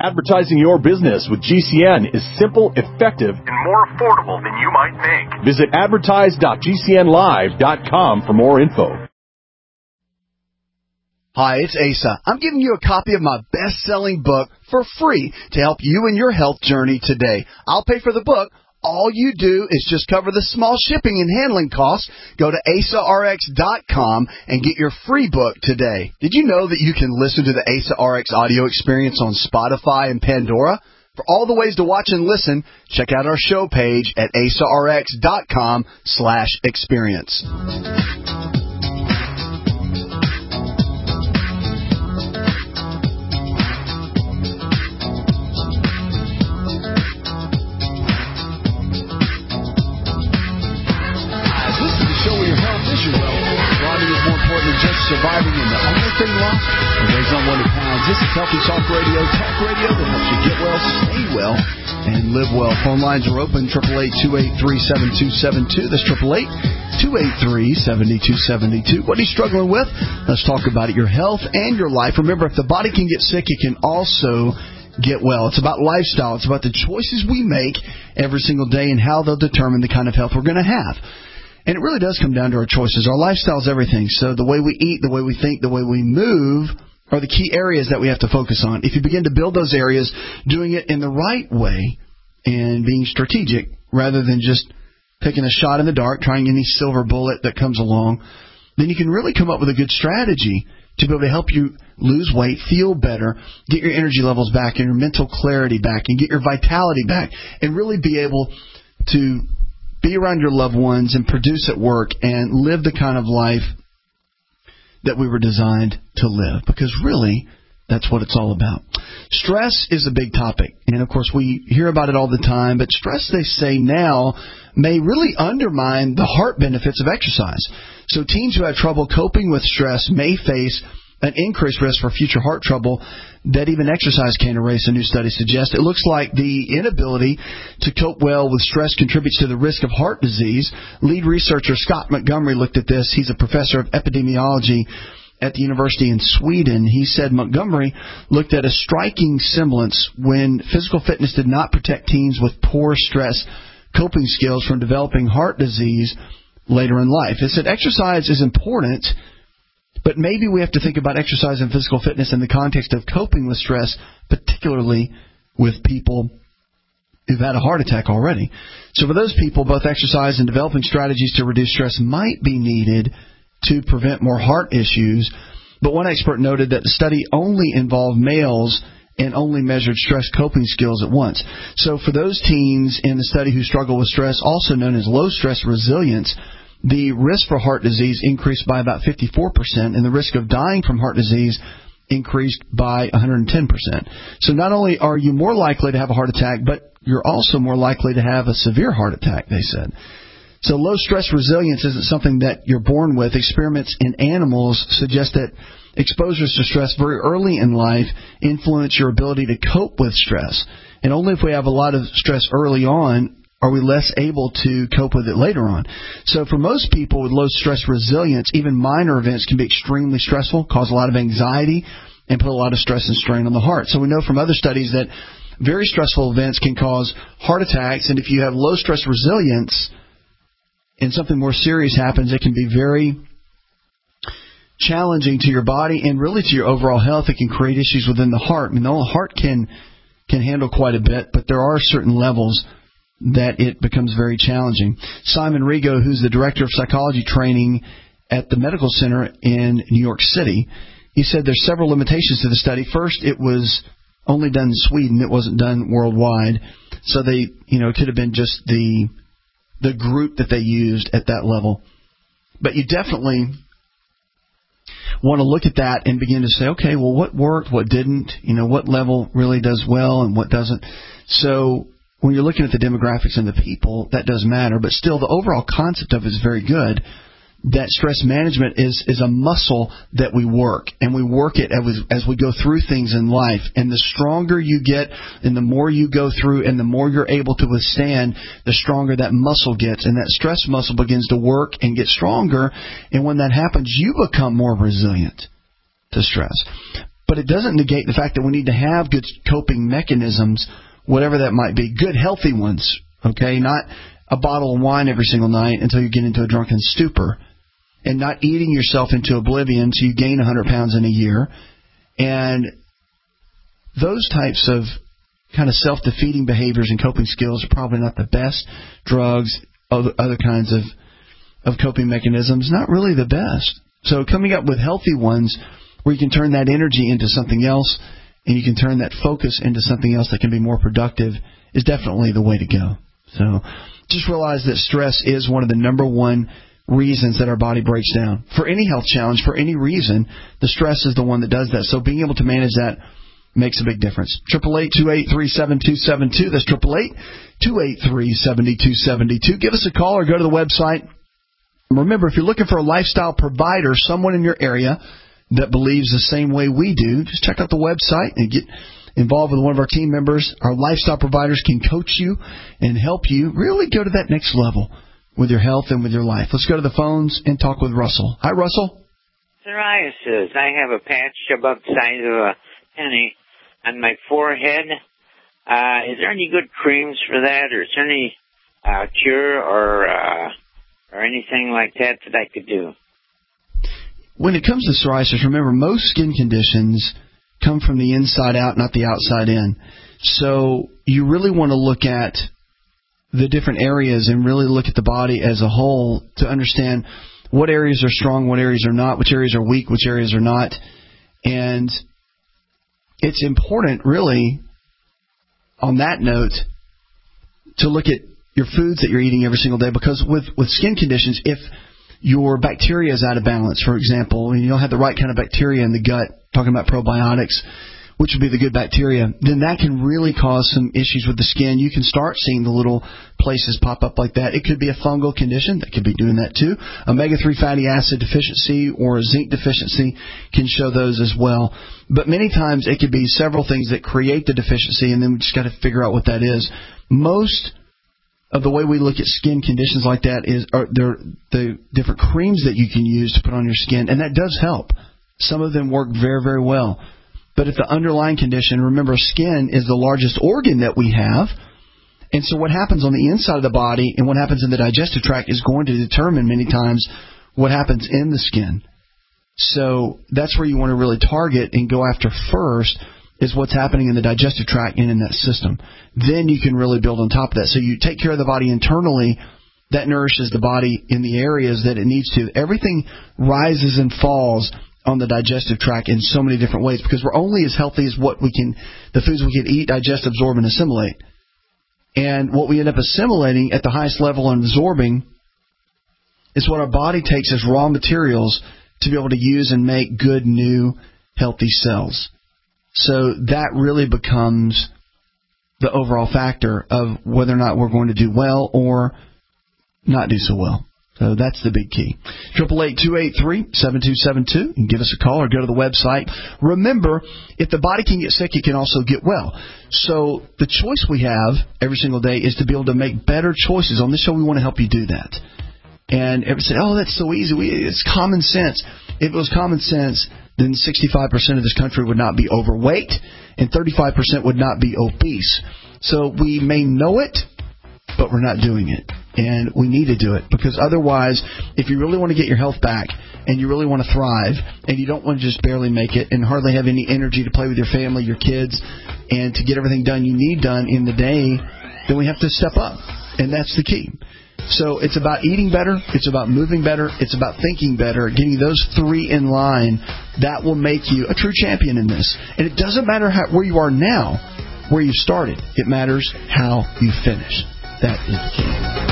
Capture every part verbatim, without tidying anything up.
Advertising your business with G C N is simple, effective, and more affordable than you might think. Visit advertise dot g c n live dot com for more info. Hi, it's Asa. I'm giving you a copy of my best-selling book for free to help you in your health journey today. I'll pay for the book. All you do is just cover the small shipping and handling costs. Go to asa r x dot com and get your free book today. Did you know that you can listen to the Asa R X audio experience on Spotify and Pandora? For all the ways to watch and listen, check out our show page at asa r x dot com slash experience. Surviving in the only thing lost and raise unwanted pounds. This is Healthy Talk Radio, talk radio that helps you get well, stay well, and live well. Phone lines are open, eight eight eight, two eight three, seven two seven two. That's eight eight eight, two eight three, seven two seven two. What are you struggling with? Let's talk about it, your health and your life. Remember, if the body can get sick, it can also get well. It's about lifestyle. It's about the choices we make every single day and how they'll determine the kind of health we're going to have. And it really does come down to our choices. Our lifestyle is everything. So the way we eat, the way we think, the way we move are the key areas that we have to focus on. If you begin to build those areas, doing it in the right way and being strategic rather than just taking a shot in the dark, trying any silver bullet that comes along, then you can really come up with a good strategy to be able to help you lose weight, feel better, get your energy levels back and your mental clarity back and get your vitality back and really be able to be around your loved ones and produce at work and live the kind of life that we were designed to live. Because really, that's what it's all about. Stress is a big topic. And, of course, we hear about it all the time. But stress, they say now, may really undermine the heart benefits of exercise. So teens who have trouble coping with stress may face an increased risk for future heart trouble that even exercise can't erase, a new study suggests. It looks like the inability to cope well with stress contributes to the risk of heart disease. Lead researcher Scott Montgomery looked at this. He's a professor of epidemiology at the university in Sweden. He said Montgomery looked at a striking semblance when physical fitness did not protect teens with poor stress coping skills from developing heart disease later in life. He said exercise is important, but maybe we have to think about exercise and physical fitness in the context of coping with stress, particularly with people who've had a heart attack already. So for those people, both exercise and developing strategies to reduce stress might be needed to prevent more heart issues. But one expert noted that the study only involved males and only measured stress coping skills at once. So for those teens in the study who struggle with stress, also known as low stress resilience, the risk for heart disease increased by about fifty-four percent, and the risk of dying from heart disease increased by one hundred ten percent. So not only are you more likely to have a heart attack, but you're also more likely to have a severe heart attack, they said. So low stress resilience isn't something that you're born with. Experiments in animals suggest that exposures to stress very early in life influence your ability to cope with stress. And only if we have a lot of stress early on are we less able to cope with it later on. So for most people with low stress resilience, even minor events can be extremely stressful, cause a lot of anxiety, and put a lot of stress and strain on the heart. So we know from other studies that very stressful events can cause heart attacks, and if you have low stress resilience and something more serious happens, it can be very challenging to your body and really to your overall health. It can create issues within the heart. I mean, the heart can can handle quite a bit, but there are certain levels that it becomes very challenging. Simon Rigo, who's the director of psychology training at the medical center in New York City, he said there's several limitations to the study. First, it was only done in Sweden. It wasn't done worldwide. So they, you know, it could have been just the the group that they used at that level. But you definitely want to look at that and begin to say, okay, well, what worked, what didn't, you know, what level really does well and what doesn't. So when you're looking at the demographics and the people, that does matter. But still, the overall concept of it is very good, that stress management is, is a muscle that we work. And we work it as, as we go through things in life. And the stronger you get and the more you go through and the more you're able to withstand, the stronger that muscle gets. And that stress muscle begins to work and get stronger. And when that happens, you become more resilient to stress. but it doesn't negate the fact that we need to have good coping mechanisms, whatever that might be, good healthy ones, okay, not a bottle of wine every single night until you get into a drunken stupor, and not eating yourself into oblivion so you gain one hundred pounds in a year. And those types of kind of self-defeating behaviors and coping skills are probably not the best. Drugs, other, other kinds of, of coping mechanisms, not really the best. So coming up with healthy ones where you can turn that energy into something else and you can turn that focus into something else that can be more productive is definitely the way to go. So just realize that stress is one of the number one reasons that our body breaks down. For any health challenge, for any reason, the stress is the one that does that. So being able to manage that makes a big difference. eight eight eight, two eight three, seven two seven two. That's eight eight eight, two eight three, seven two seven two. Give us a call or go to the website. Remember, if you're looking for a lifestyle provider, someone in your area that believes the same way we do, just check out the website and get involved with one of our team members. Our lifestyle providers can coach you and help you really go to that next level with your health and with your life. Let's go to the phones and talk with Russell. Hi, Russell. Psoriasis. I have a patch about the size of a penny on my forehead. Uh, is there any good creams for that, or is there any uh, cure or uh, or anything like that that I could do? When it comes to psoriasis, remember, most skin conditions come from the inside out, not the outside in. So you really want to look at the different areas and really look at the body as a whole to understand what areas are strong, what areas are not, which areas are weak, which areas are not. And it's important, really, on that note, to look at your foods that you're eating every single day, because with, with skin conditions, if your bacteria is out of balance, for example, and you don't have the right kind of bacteria in the gut, talking about probiotics, which would be the good bacteria, then that can really cause some issues with the skin. You can start seeing the little places pop up like that. It could be a fungal condition that could be doing that too. omega three fatty acid deficiency or a zinc deficiency can show those as well. But many times it could be several things that create the deficiency, and then we just got to figure out what that is. Most of the way we look at skin conditions like that is are there the different creams that you can use to put on your skin, and that does help. Some of them work very, very well. But if the underlying condition, remember, skin is the largest organ that we have. And so what happens on the inside of the body and what happens in the digestive tract is going to determine many times what happens in the skin. So that's where you want to really target and go after first, is what's happening in the digestive tract and in that system. Then you can really build on top of that. So you take care of the body internally. That nourishes the body in the areas that it needs to. Everything rises and falls on the digestive tract in so many different ways, because we're only as healthy as what we can, the foods we can eat, digest, absorb, and assimilate. And what we end up assimilating at the highest level and absorbing is what our body takes as raw materials to be able to use and make good, new, healthy cells. So that really becomes the overall factor of whether or not we're going to do well or not do so well. So that's the big key. eight eight eight, two eight three, seven two seven two. You can give us a call or go to the website. Remember, if the body can get sick, it can also get well. So the choice we have every single day is to be able to make better choices. On this show, we want to help you do that. And everybody say, oh, that's so easy. We, it's common sense. If it was common sense, then sixty-five percent of this country would not be overweight and thirty-five percent would not be obese. So we may know it, but we're not doing it. And we need to do it, because otherwise, if you really want to get your health back and you really want to thrive and you don't want to just barely make it and hardly have any energy to play with your family, your kids, and to get everything done you need done in the day, then we have to step up. And that's the key. So it's about eating better. It's about moving better. It's about thinking better. Getting those three in line, that will make you a true champion in this. And it doesn't matter how, where you are now, where you started. It matters how you finish. That is the key.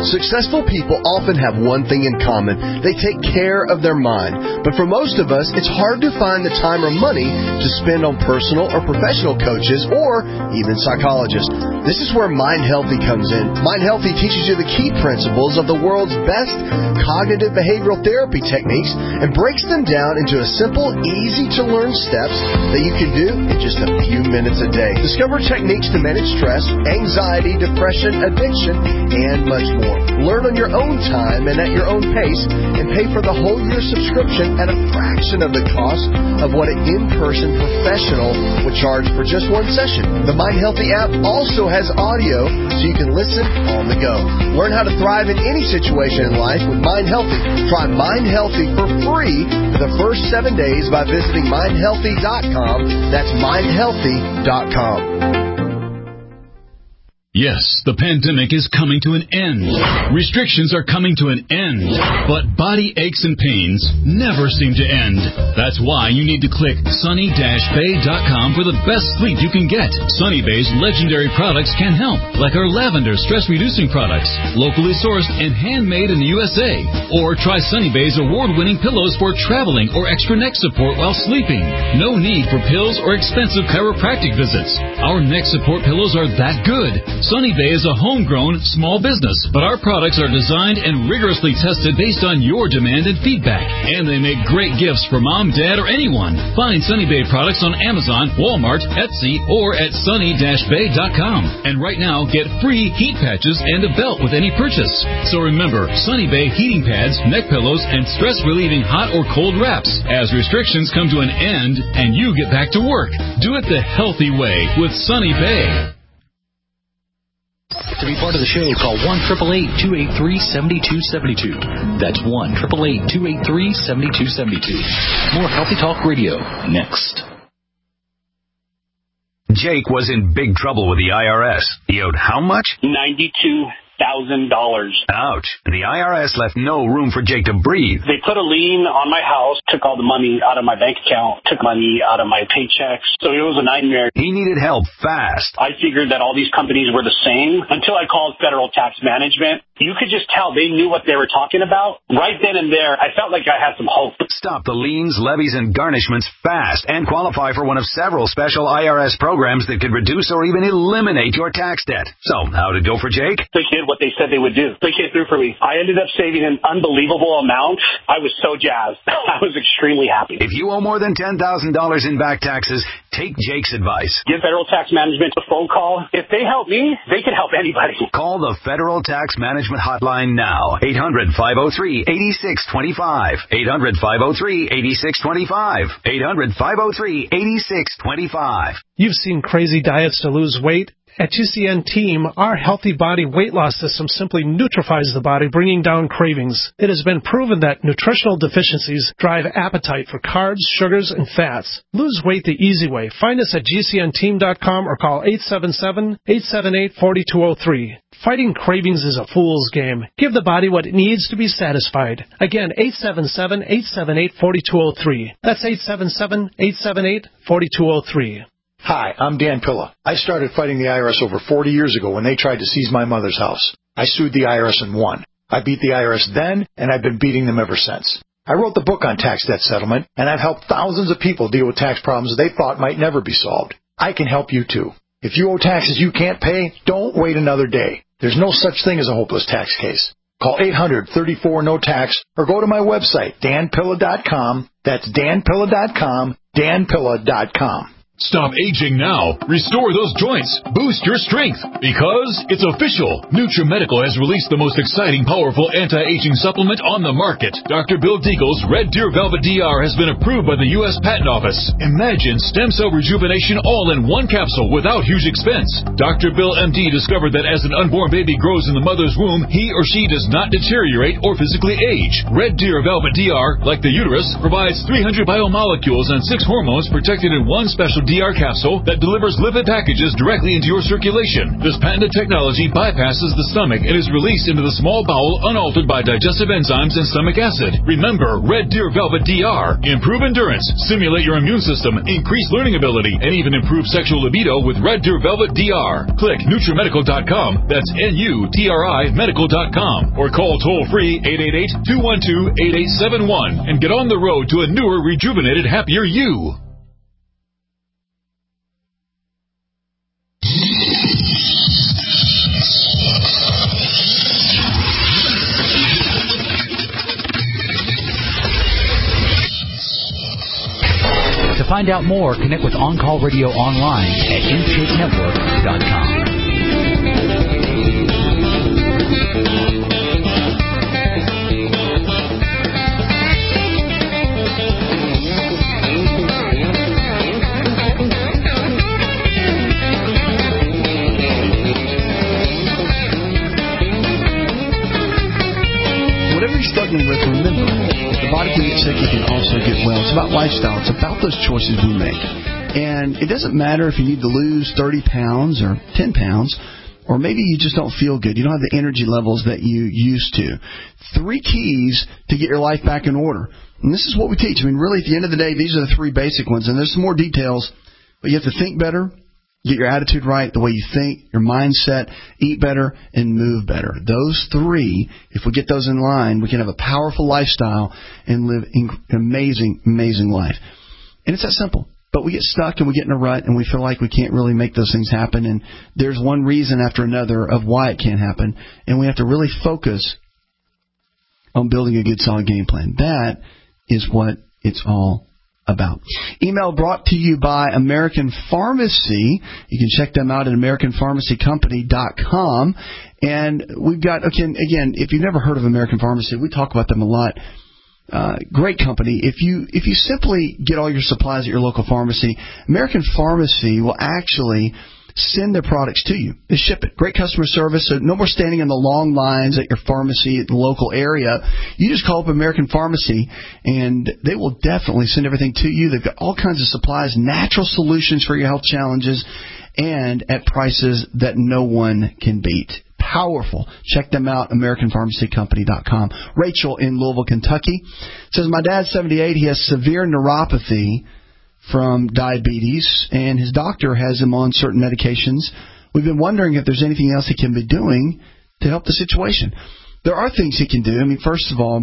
Successful people often have one thing in common. They take care of their mind. But for most of us, it's hard to find the time or money to spend on personal or professional coaches or even psychologists. This is where Mind Healthy comes in. Mind Healthy teaches you the key principles of the world's best cognitive behavioral therapy techniques and breaks them down into a simple, easy-to-learn steps that you can do in just a few minutes a day. Discover techniques to manage stress, anxiety, depression, addiction, and much more. Learn on your own time and at your own pace, and pay for the whole year subscription at a fraction of the cost of what an in-person professional would charge for just one session. The Mind Healthy app also has audio so you can listen on the go. Learn how to thrive in any situation in life with Mind Healthy. Try Mind Healthy for free for the first seven days by visiting mind healthy dot com. That's mind healthy dot com. Yes, the pandemic is coming to an end. Restrictions are coming to an end. But body aches and pains never seem to end. That's why you need to click sunny dash bay dot com for the best sleep you can get. Sunny Bay's legendary products can help, like our lavender stress-reducing products, locally sourced and handmade in the U S A. Or try Sunny Bay's award-winning pillows for traveling or extra neck support while sleeping. No need for pills or expensive chiropractic visits. Our neck support pillows are that good. Sunny Bay is a homegrown small business, but our products are designed and rigorously tested based on your demand and feedback. And they make great gifts for mom, dad, or anyone. Find Sunny Bay products on Amazon, Walmart, Etsy, or at sunny dash bay dot com. And right now, get free heat patches and a belt with any purchase. So remember, Sunny Bay heating pads, neck pillows, and stress-relieving hot or cold wraps as restrictions come to an end and you get back to work. Do it the healthy way with Sunny Bay. To be part of the show, call one eight eight eight, two eight three, seven two seven two. That's one eight eight eight, two eight three, seven two seven two. More Healthy Talk Radio next. Jake was in big trouble with the I R S. He owed how much? ninety-two thousand dollars. Ouch. The I R S left no room for Jake to breathe. They put a lien on my house, took all the money out of my bank account, took money out of my paychecks. So it was a nightmare. He needed help fast. I figured that all these companies were the same until I called Federal Tax Management. You could just tell they knew what they were talking about. Right then and there, I felt like I had some hope. Stop the liens, levies, and garnishments fast and qualify for one of several special I R S programs that could reduce or even eliminate your tax debt. So, how'd it go for Jake? They did what they said they would do. They came through for me. I ended up saving an unbelievable amount. I was so jazzed. I was extremely happy. If you owe more than ten thousand dollars in back taxes, take Jake's advice. Give Federal Tax Management a phone call. If they help me, they can help anybody. Call the Federal Tax Management Hotline now. eight hundred, five oh three, eight six two five. eight hundred, five oh three, eight six two five. eight hundred, five oh three, eight six two five. You've seen crazy diets to lose weight. At G C N Team, our Healthy Body weight loss system simply neutralizes the body, bringing down cravings. It has been proven that nutritional deficiencies drive appetite for carbs, sugars, and fats. Lose weight the easy way. Find us at G C N team dot com or call eight seven seven, eight seven eight, four two zero three. Fighting cravings is a fool's game. Give the body what it needs to be satisfied. Again, eight seven seven, eight seven eight, four two zero three. That's eight seven seven, eight seven eight, four two zero three. Hi, I'm Dan Pilla. I started fighting the I R S over forty years ago when they tried to seize my mother's house. I sued the I R S and won. I beat the I R S then, and I've been beating them ever since. I wrote the book on tax debt settlement, and I've helped thousands of people deal with tax problems they thought might never be solved. I can help you too. If you owe taxes you can't pay, don't wait another day. There's no such thing as a hopeless tax case. Call eight hundred, thirty-four, no tax or go to my website, dan pilla dot com. That's dan pilla dot com, dan pilla dot com. Stop aging now. Restore those joints. Boost your strength. Because it's official. NutriMedical has released the most exciting, powerful anti-aging supplement on the market. Doctor Bill Deagle's Red Deer Velvet D R has been approved by the U S Patent Office. Imagine stem cell rejuvenation all in one capsule without huge expense. Doctor Bill M D discovered that as an unborn baby grows in the mother's womb, he or she does not deteriorate or physically age. Red Deer Velvet D R, like the uterus, provides three hundred biomolecules and six hormones protected in one special D R capsule that delivers lipid packages directly into your circulation. This patented technology bypasses the stomach and is released into the small bowel unaltered by digestive enzymes and stomach acid. Remember, Red Deer Velvet D R. Improve endurance, stimulate your immune system, increase learning ability, and even improve sexual libido with Red Deer Velvet D R. Click NutriMedical dot com. That's N U T R I Medical dot com. Or call toll-free eight eight eight, two one two, eight eight seven one and get on the road to a newer, rejuvenated, happier you. To find out more, connect with On Call Radio online at in shape network dot com. Whatever you're struggling with, remember, the body can get sick, it can also get well. It's about lifestyle. It's about those choices we make. And it doesn't matter if you need to lose thirty pounds or ten pounds, or maybe you just don't feel good. You don't have the energy levels that you used to. Three keys to get your life back in order. And this is what we teach. I mean, really, at the end of the day, these are the three basic ones. And there's some more details, but you have to think better, get your attitude right, the way you think, your mindset, eat better, and move better. Those three, if we get those in line, we can have a powerful lifestyle and live an amazing, amazing life. And it's that simple. But we get stuck and we get in a rut and we feel like we can't really make those things happen. And there's one reason after another of why it can't happen. And we have to really focus on building a good, solid game plan. That is what it's all about. Email brought to you by American Pharmacy. You can check them out at American Pharmacy Company dot com. And we've got, again, again, if you've never heard of American Pharmacy, we talk about them a lot. Uh, great company. If you if you simply get all your supplies at your local pharmacy, American Pharmacy will actually send their products to you. They ship it. Great customer service, so no more standing in the long lines at your pharmacy at the local area. You just call up American Pharmacy, and they will definitely send everything to you. They've got all kinds of supplies, natural solutions for your health challenges, and at prices that no one can beat. Powerful. Check them out, American Pharmacy Company dot com. Rachel in Louisville, Kentucky says, my dad's seventy-eight. He has severe neuropathy from diabetes, and his doctor has him on certain medications. We've been wondering if there's anything else he can be doing to help the situation. There are things he can do. I mean, first of all,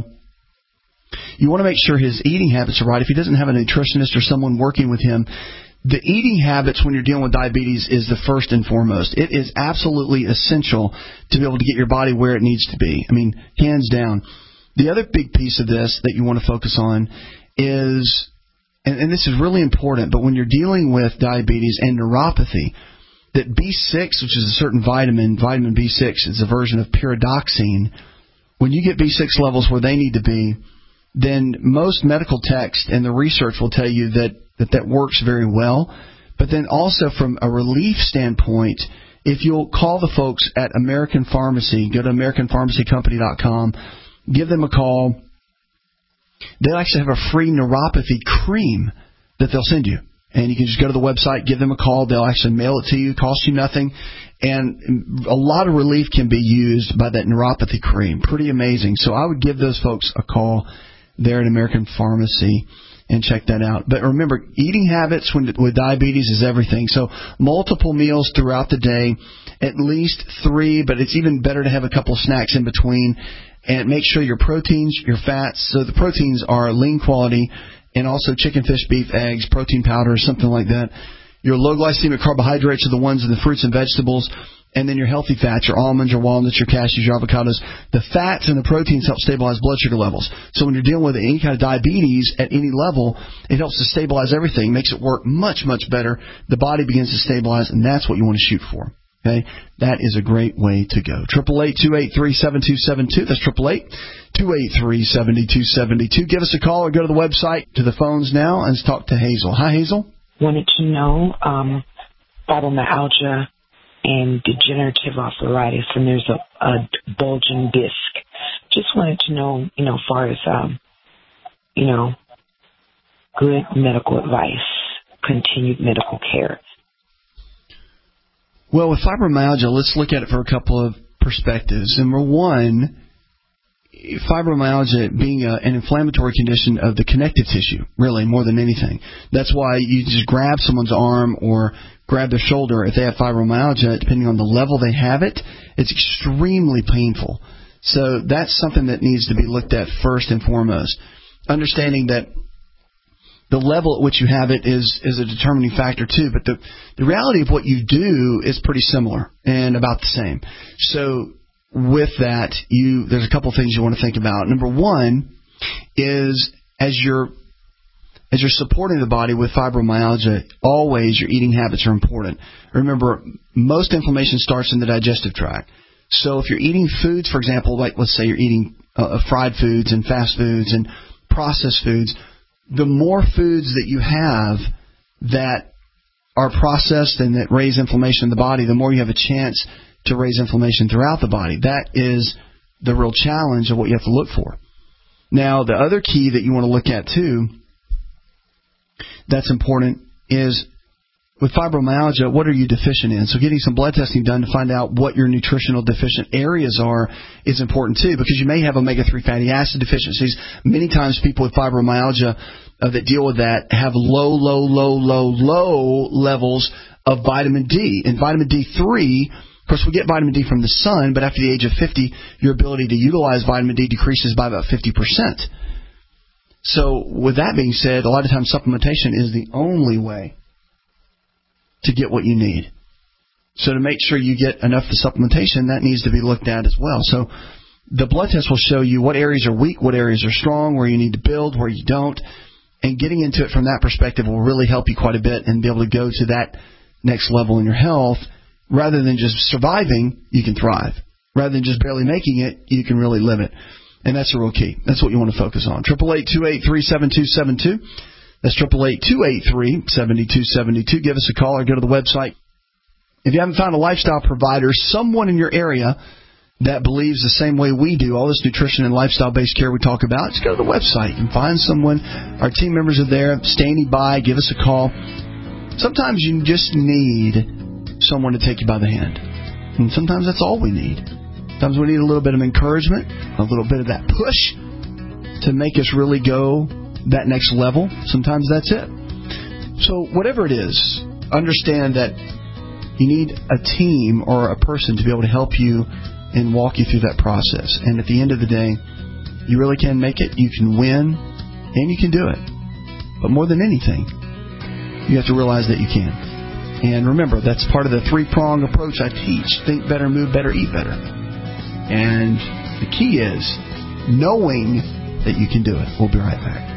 you want to make sure his eating habits are right. If he doesn't have a nutritionist or someone working with him, the eating habits when you're dealing with diabetes is the first and foremost. It is absolutely essential to be able to get your body where it needs to be. I mean, hands down. The other big piece of this that you want to focus on is, and, and this is really important, but when you're dealing with diabetes and neuropathy, that B six, which is a certain vitamin, vitamin B six, is a version of pyridoxine. When you get B six levels where they need to be, then most medical text and the research will tell you that that that works very well. But then also from a relief standpoint, if you'll call the folks at American Pharmacy, go to American Pharmacy Company dot com, give them a call. They'll actually have a free neuropathy cream that they'll send you. And you can just go to the website, give them a call. They'll actually mail it to you, cost you nothing. And a lot of relief can be used by that neuropathy cream. Pretty amazing. So I would give those folks a call there at American Pharmacy and check that out. But remember, eating habits when, with diabetes is everything. So multiple meals throughout the day, at least three, but it's even better to have a couple snacks in between. And make sure your proteins, your fats, so the proteins are lean quality, and also chicken, fish, beef, eggs, protein powder, something like that. Your low glycemic carbohydrates are the ones in the fruits and vegetables. And then your healthy fats, your almonds, your walnuts, your cashews, your avocados. The fats and the proteins help stabilize blood sugar levels. So when you're dealing with any kind of diabetes at any level, it helps to stabilize everything, makes it work much, much better. The body begins to stabilize, and that's what you want to shoot for. Okay? That is a great way to go. eight eight eight, two eight three, seven two seven two. That's eight eight eight, two eight three, seven two seven two. Give us a call or go to the website, to the phones now, and let's talk to Hazel. Hi, Hazel. Wanted to know um, fibromyalgia and degenerative arthritis, and there's a, a bulging disc. Just wanted to know, you know, as far as, um, you know, good medical advice, continued medical care? Well, with fibromyalgia, let's look at it for a couple of perspectives. Number one, fibromyalgia being a, an inflammatory condition of the connective tissue, really, more than anything. That's why you just grab someone's arm or grab their shoulder. If they have fibromyalgia, depending on the level they have it, it's extremely painful. So that's something that needs to be looked at first and foremost. Understanding that the level at which you have it is, is a determining factor too, but the, the reality of what you do is pretty similar and about the same. So with that, you there's a couple things you want to think about. Number one is as you're as you're supporting the body with fibromyalgia, always your eating habits are important. Remember, most inflammation starts in the digestive tract. So if you're eating foods, for example, like let's say you're eating uh, fried foods and fast foods and processed foods, the more foods that you have that are processed and that raise inflammation in the body, the more you have a chance to raise inflammation throughout the body. That is the real challenge of what you have to look for. Now, the other key that you want to look at, too, that's important, is with fibromyalgia, what are you deficient in? So getting some blood testing done to find out what your nutritional deficient areas are is important, too, because you may have omega three fatty acid deficiencies. Many times people with fibromyalgia uh, that deal with that have low, low, low, low, low levels of vitamin D. And vitamin D three, of course, we get vitamin D from the sun, but after the age of fifty, your ability to utilize vitamin D decreases by about fifty percent. So with that being said, a lot of times supplementation is the only way to get what you need. So to make sure you get enough of the supplementation, that needs to be looked at as well. So the blood test will show you what areas are weak, what areas are strong, where you need to build, where you don't. And getting into it from that perspective will really help you quite a bit and be able to go to that next level in your health. Rather than just surviving, you can thrive. Rather than just barely making it, you can really live it. And that's the real key. That's what you want to focus on. eight eight eight, two eight three, seven two seven two. That's eight eight eight, two eight three, seven two seven two. Give us a call or go to the website. If you haven't found a lifestyle provider, someone in your area that believes the same way we do, all this nutrition and lifestyle-based care we talk about, just go to the website and find someone. Our team members are there, standing by. Give us a call. Sometimes you just need someone to take you by the hand. And sometimes that's all we need. Sometimes we need a little bit of encouragement, a little bit of that push to make us really go that next level. Sometimes that's it. So whatever it is, understand that you need a team or a person to be able to help you and walk you through that process. And at the end of the day, you really can make it, you can win, and you can do it. But more than anything, you have to realize that you can. And remember, that's part of the three-prong approach I teach. Think better, move better, eat better. And the key is knowing that you can do it. We'll be right back.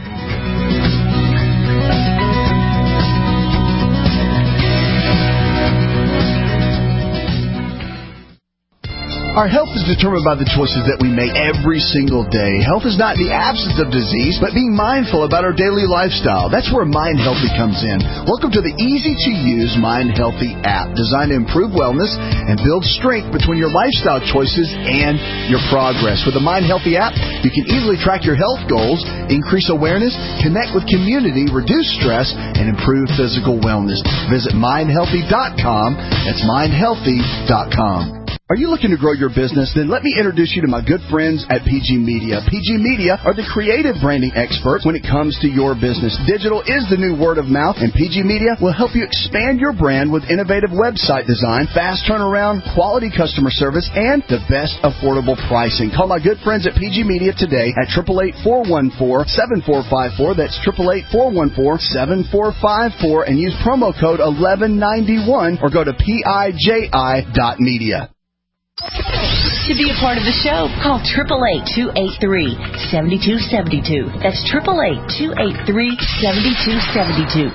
Our health is determined by the choices that we make every single day. Health is not the absence of disease, but being mindful about our daily lifestyle. That's where Mind Healthy comes in. Welcome to the easy-to-use Mind Healthy app, designed to improve wellness and build strength between your lifestyle choices and your progress. With the Mind Healthy app, you can easily track your health goals, increase awareness, connect with community, reduce stress, and improve physical wellness. Visit mind healthy dot com. That's mind healthy dot com. Are you looking to grow your business? Then let me introduce you to my good friends at P G Media. P G Media are the creative branding experts when it comes to your business. Digital is the new word of mouth, and P G Media will help you expand your brand with innovative website design, fast turnaround, quality customer service, and the best affordable pricing. Call my good friends at P G Media today at eight eight eight, four one four, seven four five four. That's eight eight eight, four one four, seven four five four, and use promo code eleven ninety-one or go to P I J I dot media. To be a part of the show, call eight eight eight, two eight three, seven two seven two. That's eight eight eight, two eight three, seven two seven two.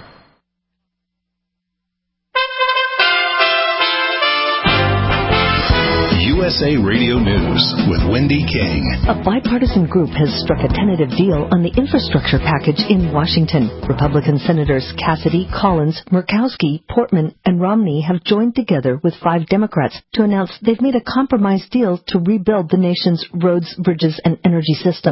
U S A Radio News with Wendy King. A bipartisan group has struck a tentative deal on the infrastructure package in Washington. Republican Senators Cassidy, Collins, Murkowski, Portman, and Romney have joined together with five Democrats to announce they've made a compromise deal to rebuild the nation's roads, bridges, and energy systems.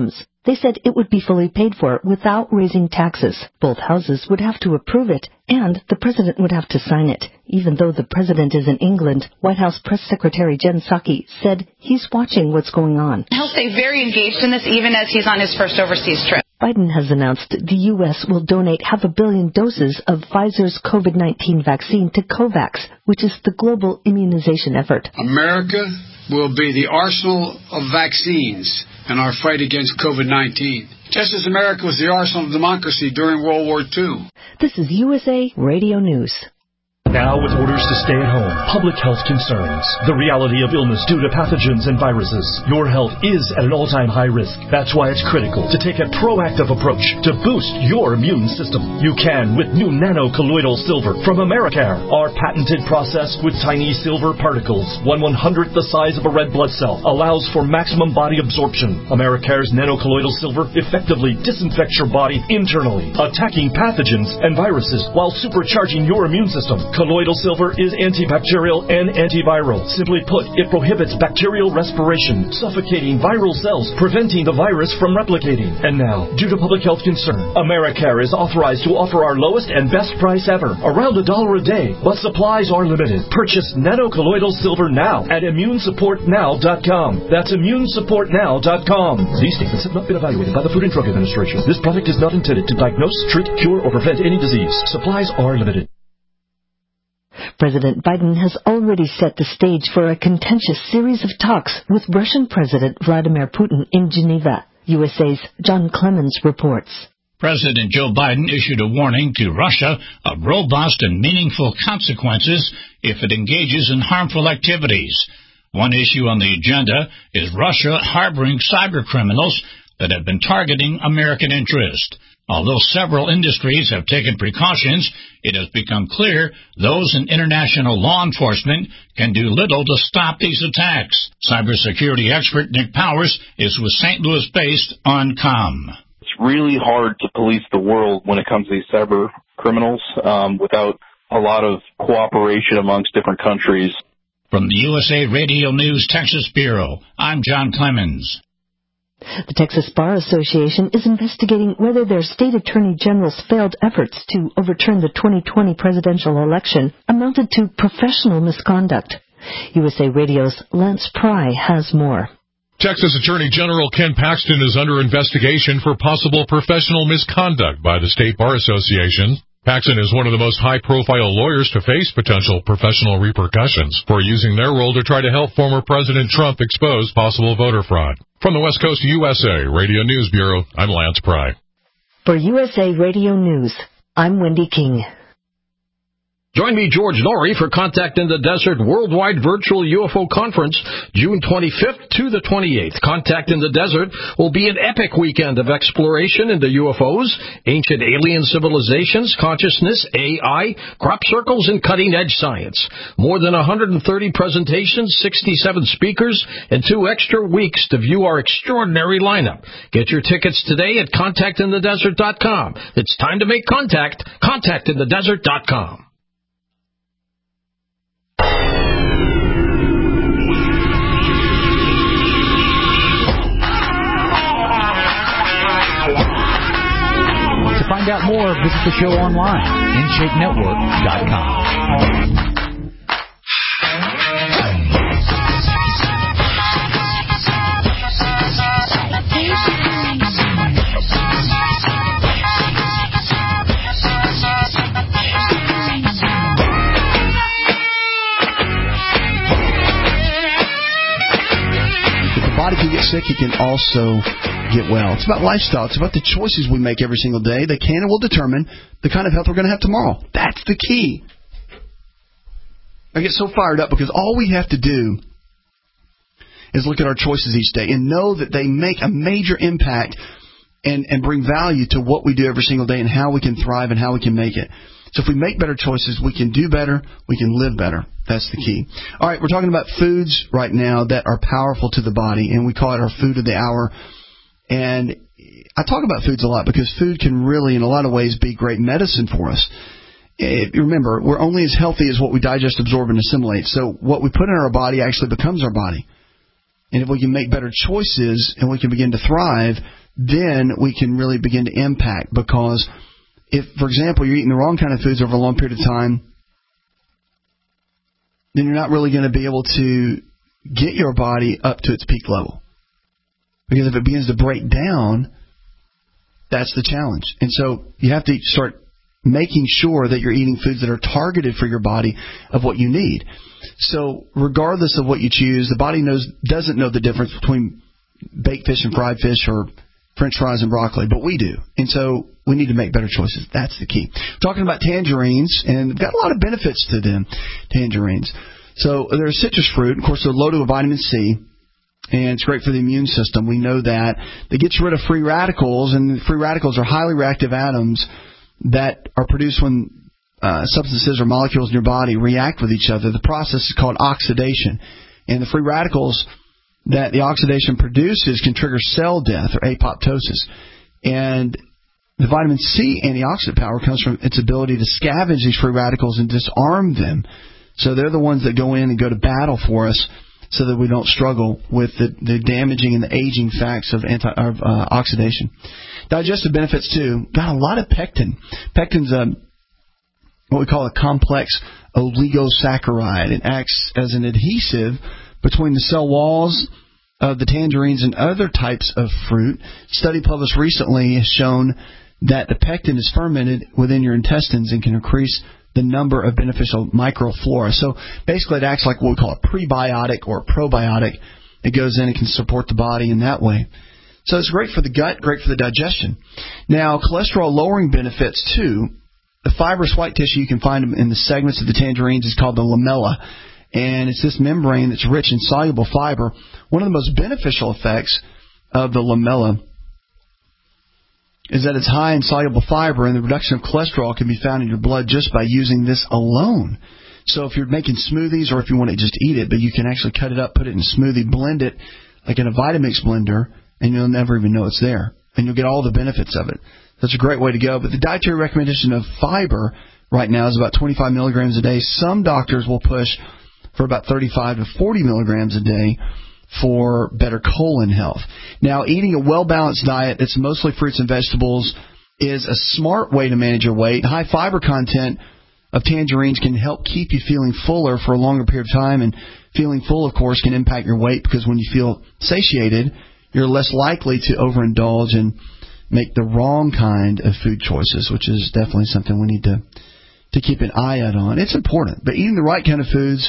They said it would be fully paid for without raising taxes. Both houses would have to approve it, and the president would have to sign it. Even though the president is in England, White House Press Secretary Jen Psaki said he's watching what's going on. He'll stay very engaged in this even as he's on his first overseas trip. Biden has announced the U S will donate half a billion doses of Pfizer's COVID nineteen vaccine to COVAX, which is the global immunization effort. America will be the arsenal of vaccines in our fight against COVID nineteen, just as America was the arsenal of democracy during World War Two. This is U S A Radio News. Now with orders to stay at home, public health concerns, the reality of illness due to pathogens and viruses. Your health is at an all-time high risk. That's why it's critical to take a proactive approach to boost your immune system. You can with new nano-colloidal silver from Americare. Our patented process with tiny silver particles, one one-hundredth the size of a red blood cell, allows for maximum body absorption. Americare's nano-colloidal silver effectively disinfects your body internally, attacking pathogens and viruses while supercharging your immune system. Colloidal silver is antibacterial and antiviral. Simply put, it prohibits bacterial respiration, suffocating viral cells, preventing the virus from replicating. And now, due to public health concern, Americare is authorized to offer our lowest and best price ever, around a dollar a day, but supplies are limited. Purchase nano-colloidal silver now at immune support now dot com. That's immune support now dot com. These statements have not been evaluated by the Food and Drug Administration. This product is not intended to diagnose, treat, cure, or prevent any disease. Supplies are limited. President Biden has already set the stage for a contentious series of talks with Russian President Vladimir Putin in Geneva. U S A's John Clemens reports. President Joe Biden issued a warning to Russia of robust and meaningful consequences if it engages in harmful activities. One issue on the agenda is Russia harboring cybercriminals that have been targeting American interest. Although several industries have taken precautions, it has become clear those in international law enforcement can do little to stop these attacks. Cybersecurity expert Nick Powers is with Saint Louis-based OnCom. It's really hard to police the world when it comes to these cyber criminals um, without a lot of cooperation amongst different countries. From the U S A Radio News Texas Bureau, I'm John Clemens. The Texas Bar Association is investigating whether their state attorney general's failed efforts to overturn the twenty twenty presidential election amounted to professional misconduct. U S A Radio's Lance Pry has more. Texas Attorney General Ken Paxton is under investigation for possible professional misconduct by the State Bar Association. Paxton is one of the most high-profile lawyers to face potential professional repercussions for using their role to try to help former President Trump expose possible voter fraud. From the West Coast U S A Radio News Bureau, I'm Lance Pry. For U S A Radio News, I'm Wendy King. Join me, George Norrie, for Contact in the Desert Worldwide Virtual U F O Conference, June twenty-fifth to the twenty-eighth. Contact in the Desert will be an epic weekend of exploration into U F Os, ancient alien civilizations, consciousness, A I, crop circles, and cutting-edge science. More than one hundred thirty presentations, sixty-seven speakers, and two extra weeks to view our extraordinary lineup. Get your tickets today at contact in the desert dot com. It's time to make contact. contact in the desert dot com. To find out more, visit the show online, in shape network dot com. Body can get sick, it can also get well. It's about lifestyle. It's about the choices we make every single day that can and will determine the kind of health we're going to have tomorrow. That's the key. I get so fired up because all we have to do is look at our choices each day and know that they make a major impact and, and bring value to what we do every single day and how we can thrive and how we can make it. So if we make better choices, we can do better, we can live better. That's the key. All right, we're talking about foods right now that are powerful to the body, and we call it our food of the hour. And I talk about foods a lot because food can really, in a lot of ways, be great medicine for us. It, remember, we're only as healthy as what we digest, absorb, and assimilate. So what we put in our body actually becomes our body. And if we can make better choices and we can begin to thrive, then we can really begin to impact. Because if, for example, you're eating the wrong kind of foods over a long period of time, then you're not really going to be able to get your body up to its peak level. Because if it begins to break down, that's the challenge. And so you have to start making sure that you're eating foods that are targeted for your body of what you need. So regardless of what you choose, the body knows doesn't know the difference between baked fish and fried fish or French fries and broccoli, but we do. And so we need to make better choices. That's the key. Talking about tangerines, and they've got a lot of benefits to them, tangerines. So they're a citrus fruit. Of course, they're loaded with vitamin C, and it's great for the immune system. We know that. They get rid of free radicals, and free radicals are highly reactive atoms that are produced when uh, substances or molecules in your body react with each other. The process is called oxidation. And the free radicals that the oxidation produces can trigger cell death or apoptosis. And the vitamin C antioxidant power comes from its ability to scavenge these free radicals and disarm them. So they're the ones that go in and go to battle for us so that we don't struggle with the, the damaging and the aging facts of, anti, of uh, oxidation. Digestive benefits, too. Got a lot of pectin. Pectin's a, what we call a complex oligosaccharide. It acts as an adhesive between the cell walls of the tangerines and other types of fruit. A study published recently has shown that the pectin is fermented within your intestines and can increase the number of beneficial microflora. So basically it acts like what we call a prebiotic or a probiotic. It goes in and can support the body in that way. So it's great for the gut, great for the digestion. Now, cholesterol-lowering benefits, too. The fibrous white tissue you can find in the segments of the tangerines is called the lamella. And it's this membrane that's rich in soluble fiber. One of the most beneficial effects of the lamella is that it's high in soluble fiber, and the reduction of cholesterol can be found in your blood just by using this alone. So if you're making smoothies or if you want to just eat it, but you can actually cut it up, put it in a smoothie, blend it like in a Vitamix blender, and you'll never even know it's there. And you'll get all the benefits of it. That's a great way to go. But the dietary recommendation of fiber right now is about twenty-five milligrams a day. Some doctors will push for about thirty-five to forty milligrams a day for better colon health. Now, eating a well-balanced diet that's mostly fruits and vegetables is a smart way to manage your weight. High fiber content of tangerines can help keep you feeling fuller for a longer period of time, and feeling full, of course, can impact your weight because when you feel satiated, you're less likely to overindulge and make the wrong kind of food choices, which is definitely something we need to, to keep an eye out on. It's important, but eating the right kind of foods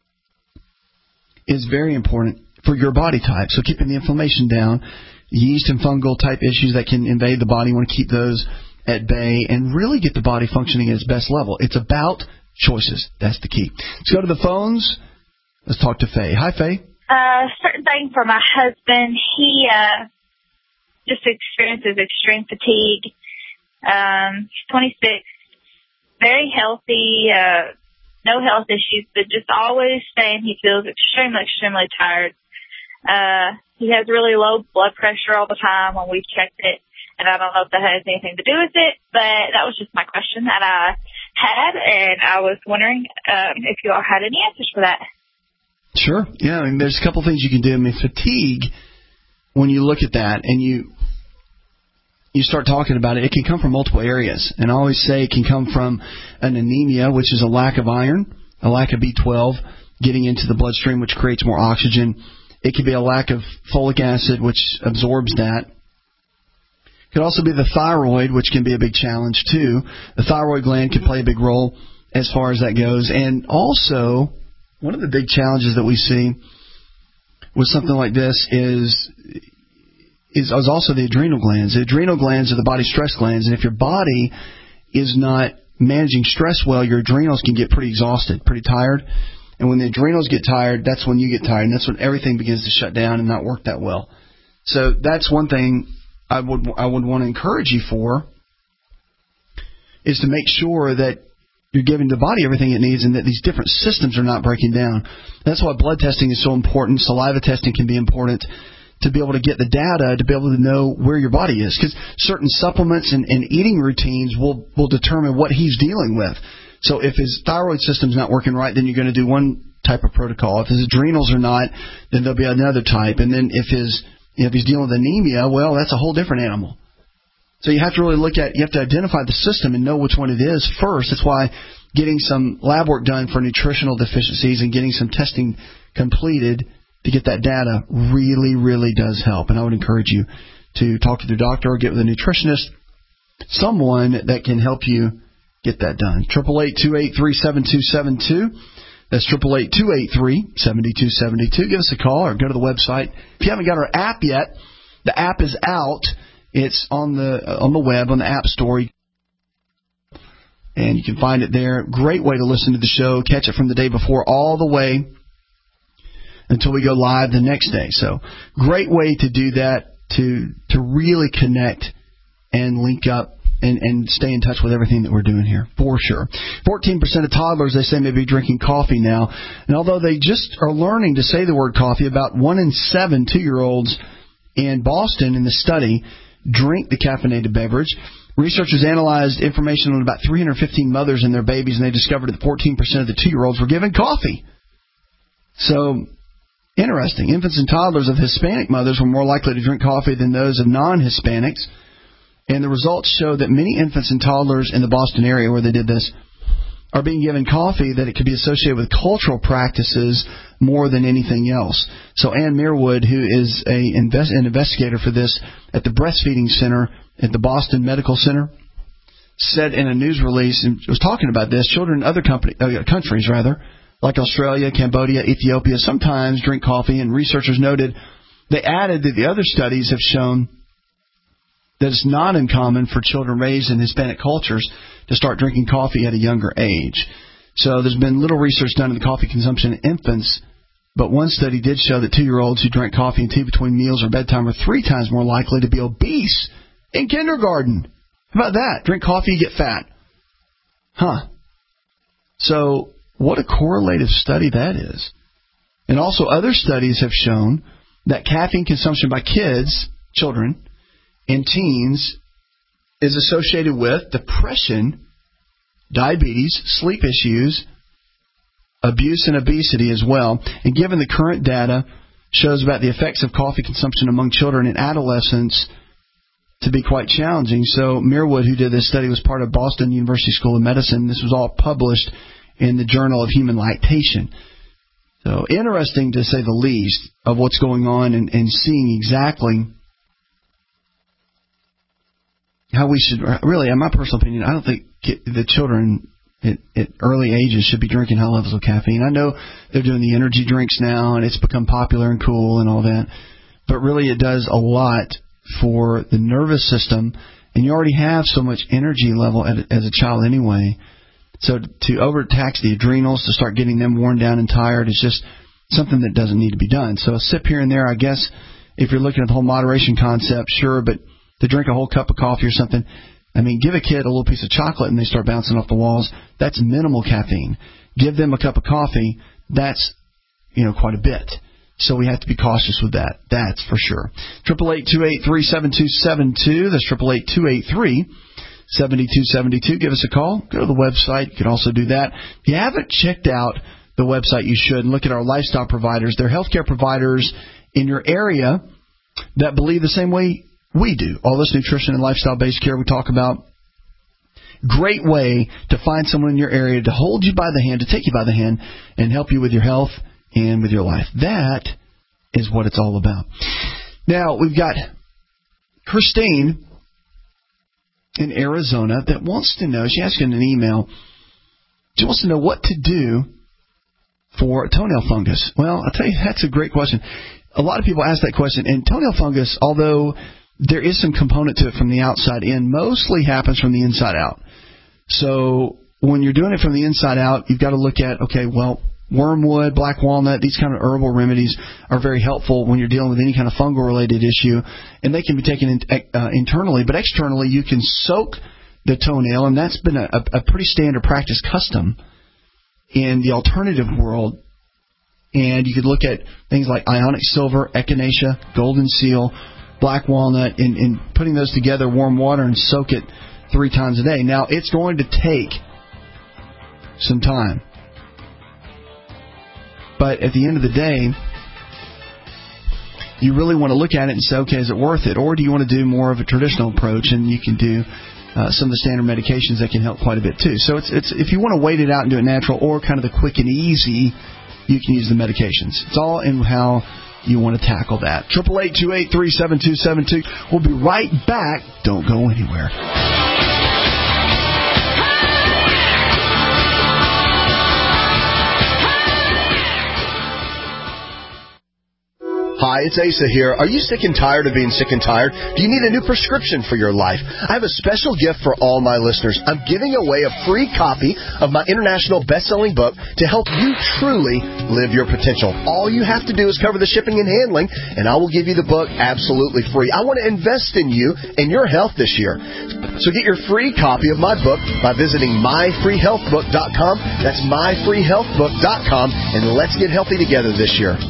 is very important for your body type. So keeping the inflammation down, yeast and fungal type issues that can invade the body, you want to keep those at bay and really get the body functioning at its best level. It's about choices. That's the key. Let's go to the phones. Let's talk to Faye. Hi, Faye. Uh, certain thing for my husband. He uh, just experiences extreme fatigue. Um, he's twenty-six, very healthy, uh, no health issues, but just always saying he feels extremely, extremely tired. Uh, he has really low blood pressure all the time when we've checked it, and I don't know if that has anything to do with it, but that was just my question that I had, and I was wondering um, if you all had any answers for that. Sure. Yeah, I mean, there's a couple things you can do. I mean, fatigue, when you look at that and you you start talking about it, it can come from multiple areas. And I always say it can come from an anemia, which is a lack of iron, a lack of B twelve getting into the bloodstream, which creates more oxygen. It could be a lack of folic acid, which absorbs that. It could also be the thyroid, which can be a big challenge, too. The thyroid gland can play a big role as far as that goes. And also, one of the big challenges that we see with something like this is, is, is also the adrenal glands. The adrenal glands are the body's stress glands, and if your body is not managing stress well, your adrenals can get pretty exhausted, pretty tired. And when the adrenals get tired, that's when you get tired, and that's when everything begins to shut down and not work that well. So that's one thing I would I would want to encourage you for, is to make sure that you're giving the body everything it needs and that these different systems are not breaking down. That's why blood testing is so important. Saliva testing can be important to be able to get the data, to be able to know where your body is. Because certain supplements and, and eating routines will, will determine what he's dealing with. So if his thyroid system's not working right, then you're going to do one type of protocol. If his adrenals are not, then there'll be another type. And then if his You know, if he's dealing with anemia, well, that's a whole different animal. So you have to really look at, you have to identify the system and know which one it is first. That's why getting some lab work done for nutritional deficiencies and getting some testing completed to get that data really, really does help. And I would encourage you to talk to your doctor or get with a nutritionist, someone that can help you get that done. eight eight eight, two eight three, seven two seven two. That's eight eight eight, two eight three, seven two seven two. Give us a call or go to the website. If you haven't got our app yet, the app is out. It's on the uh, on the web, on the App Store. And you can find it there. Great way to listen to the show. Catch it from the day before all the way until we go live the next day. So great way to do that, to to really connect and link up and, and stay in touch with everything that we're doing here, for sure. fourteen percent of toddlers, they say, may be drinking coffee now. And although they just are learning to say the word coffee, about one in seven two-year-olds in Boston in the study drink the caffeinated beverage. Researchers analyzed information on about three hundred fifteen mothers and their babies, and they discovered that fourteen percent of the two-year-olds were given coffee. So, interesting. Infants and toddlers of Hispanic mothers were more likely to drink coffee than those of non-Hispanics. And the results show that many infants and toddlers in the Boston area where they did this are being given coffee, that it could be associated with cultural practices more than anything else. So Ann Meerwood, who is a invest, an investigator for this at the Breastfeeding Center at the Boston Medical Center, said in a news release, and was talking about this, children in other company, uh, countries, rather, like Australia, Cambodia, Ethiopia, sometimes drink coffee, and researchers noted, they added that the other studies have shown that it's not uncommon for children raised in Hispanic cultures to start drinking coffee at a younger age. So there's been little research done in the coffee consumption in infants, but one study did show that two-year-olds who drank coffee and tea between meals or bedtime were three times more likely to be obese in kindergarten. How about that? Drink coffee, you get fat. Huh. So what a correlative study that is. And also other studies have shown that caffeine consumption by kids, children, and teens is associated with depression, diabetes, sleep issues, abuse, and obesity as well. And given the current data shows about the effects of coffee consumption among children and adolescents to be quite challenging. So Meerwood, who did this study, was part of Boston University School of Medicine. This was all published in the Journal of Human Lactation. So interesting, to say the least, of what's going on and, and seeing exactly how we should, really, in my personal opinion, I don't think the children at, at early ages should be drinking high levels of caffeine. I know they're doing the energy drinks now, and it's become popular and cool and all that, but really it does a lot for the nervous system, and you already have so much energy level at, as a child anyway. So to overtax the adrenals, to start getting them worn down and tired, is just something that doesn't need to be done. So a sip here and there, I guess, if you're looking at the whole moderation concept, sure, but to drink a whole cup of coffee or something, I mean, give a kid a little piece of chocolate and they start bouncing off the walls. That's minimal caffeine. Give them a cup of coffee, that's, you know, quite a bit. So we have to be cautious with that. That's for sure. eight eight eight, two eight three, seven two seven two. That's eight eight eight, two eight three, seven two seven two. Give us a call. Go to the website. You can also do that. If you haven't checked out the website, you should. And look at our lifestyle providers. They're healthcare providers in your area that believe the same way we do. All this nutrition and lifestyle-based care we talk about. Great way to find someone in your area to hold you by the hand, to take you by the hand, and help you with your health and with your life. That is what it's all about. Now, we've got Christine in Arizona that wants to know, she asked in an email, she wants to know what to do for toenail fungus. Well, I'll tell you, that's a great question. A lot of people ask that question, and toenail fungus, although there is some component to it from the outside in, mostly happens from the inside out. So when you're doing it from the inside out, you've got to look at, okay, well, wormwood, black walnut, these kind of herbal remedies are very helpful when you're dealing with any kind of fungal-related issue, and they can be taken in, uh, internally. But externally, you can soak the toenail, and that's been a, a pretty standard practice custom in the alternative world. And you could look at things like ionic silver, echinacea, golden seal, black walnut, and, and putting those together, warm water, and soak it three times a day. Now, it's going to take some time. But at the end of the day, you really want to look at it and say, okay, is it worth it? Or do you want to do more of a traditional approach, and you can do uh, some of the standard medications that can help quite a bit too. So it's it's if you want to wait it out and do it natural, or kind of the quick and easy, you can use the medications. It's all in how you want to tackle that. Triple eight two eight three seven two seven two. We'll be right back. Don't go anywhere. Hi, it's Asa here. Are you sick and tired of being sick and tired? Do you need a new prescription for your life? I have a special gift for all my listeners. I'm giving away a free copy of my international best-selling book to help you truly live your potential. All you have to do is cover the shipping and handling, and I will give you the book absolutely free. I want to invest in you and your health this year. So get your free copy of my book by visiting my free health book dot com. That's my free health book dot com, and let's get healthy together this year.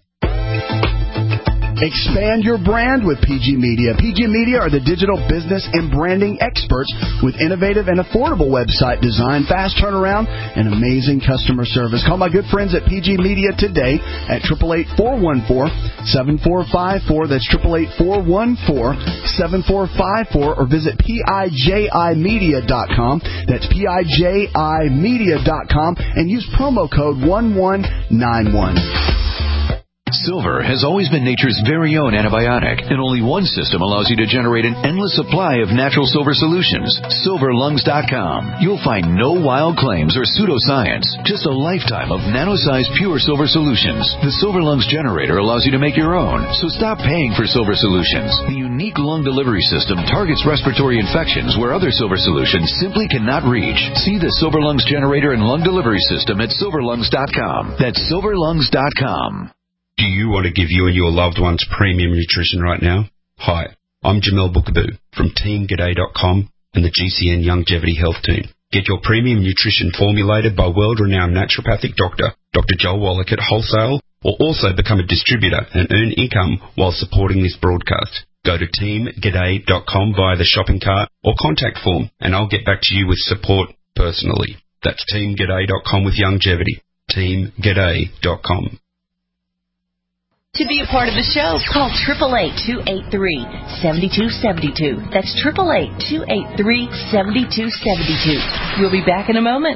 Expand your brand with P G Media. P G Media are the digital business and branding experts with innovative and affordable website design, fast turnaround, and amazing customer service. Call my good friends at P G Media today at eight eight eight, four one four, seven four five four. That's eight eight eight, four one four, seven four five four, or visit P I J I media dot com. That's P I J I media dot com, and use promo code one one nine one. Silver has always been nature's very own antibiotic, and only one system allows you to generate an endless supply of natural silver solutions. silver lungs dot com. You'll find no wild claims or pseudoscience, just a lifetime of nano-sized pure silver solutions. The Silver Lungs generator allows you to make your own, so stop paying for silver solutions. The unique lung delivery system targets respiratory infections where other silver solutions simply cannot reach. See the Silver Lungs generator and lung delivery system at silver lungs dot com. That's silver lungs dot com. Do you want to give you and your loved ones premium nutrition right now? Hi, I'm Jamel Bookaboo from team g'day dot com and the G C N Longevity Health Team. Get your premium nutrition formulated by world-renowned naturopathic doctor, Doctor Joel Wallach at wholesale, or also become a distributor and earn income while supporting this broadcast. Go to team g'day dot com via the shopping cart or contact form, and I'll get back to you with support personally. That's team g'day dot com with longevity. team g'day dot com. To be a part of the show, call eight eight eight, two eight three, seven two seven two. That's eight eight eight, two eight three, seven two seven two. We'll be back in a moment.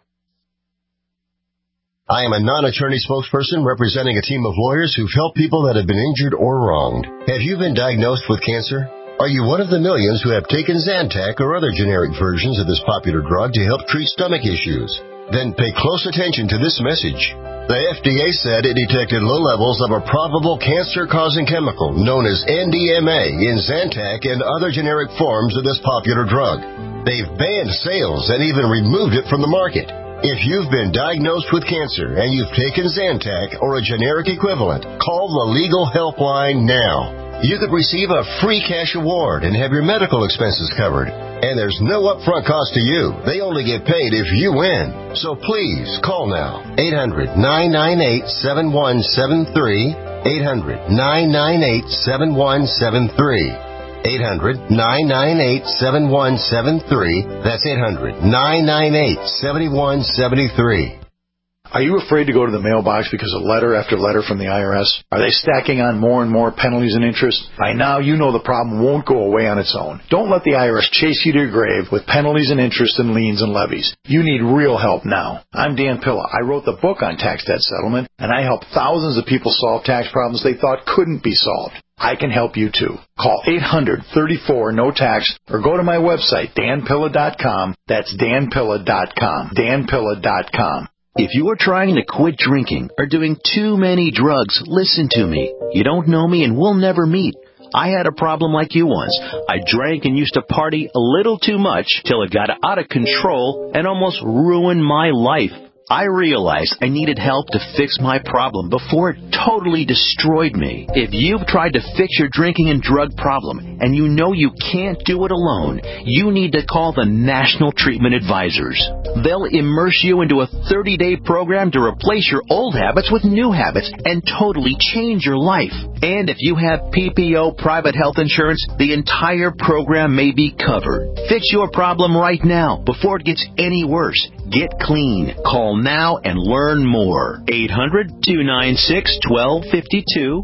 I am a non-attorney spokesperson representing a team of lawyers who've helped people that have been injured or wronged. Have you been diagnosed with cancer? Are you one of the millions who have taken Zantac or other generic versions of this popular drug to help treat stomach issues? Then pay close attention to this message. The F D A said it detected low levels of a probable cancer-causing chemical known as N D M A in Zantac and other generic forms of this popular drug. They've banned sales and even removed it from the market. If you've been diagnosed with cancer and you've taken Zantac or a generic equivalent, call the Legal Helpline now. You could receive a free cash award and have your medical expenses covered. And there's no upfront cost to you. They only get paid if you win. So please, call now. eight hundred, nine nine eight, seven one seven three. eight hundred, nine nine eight, seven one seven three. eight hundred, nine nine eight, seven one seven three. That's eight hundred, nine nine eight, seven one seven three. Are you afraid to go to the mailbox because of letter after letter from the I R S? Are they stacking on more and more penalties and interest? By now, you know the problem won't go away on its own. Don't let the I R S chase you to your grave with penalties and interest and liens and levies. You need real help now. I'm Dan Pilla. I wrote the book on tax debt settlement, and I help thousands of people solve tax problems they thought couldn't be solved. I can help you too. Call eight hundred, thirty-four, no tax or go to my website, dan pilla dot com. That's dan pilla dot com. dan pilla dot com. If you are trying to quit drinking or doing too many drugs, listen to me. You don't know me and we'll never meet. I had a problem like you once. I drank and used to party a little too much till it got out of control and almost ruined my life. I realized I needed help to fix my problem before it totally destroyed me. If you've tried to fix your drinking and drug problem and you know you can't do it alone, you need to call the National Treatment Advisors. They'll immerse you into a thirty-day program to replace your old habits with new habits and totally change your life. And if you have P P O private health insurance, the entire program may be covered. Fix your problem right now before it gets any worse. Get clean. Call now and learn more. eight hundred, two nine six, one two five two.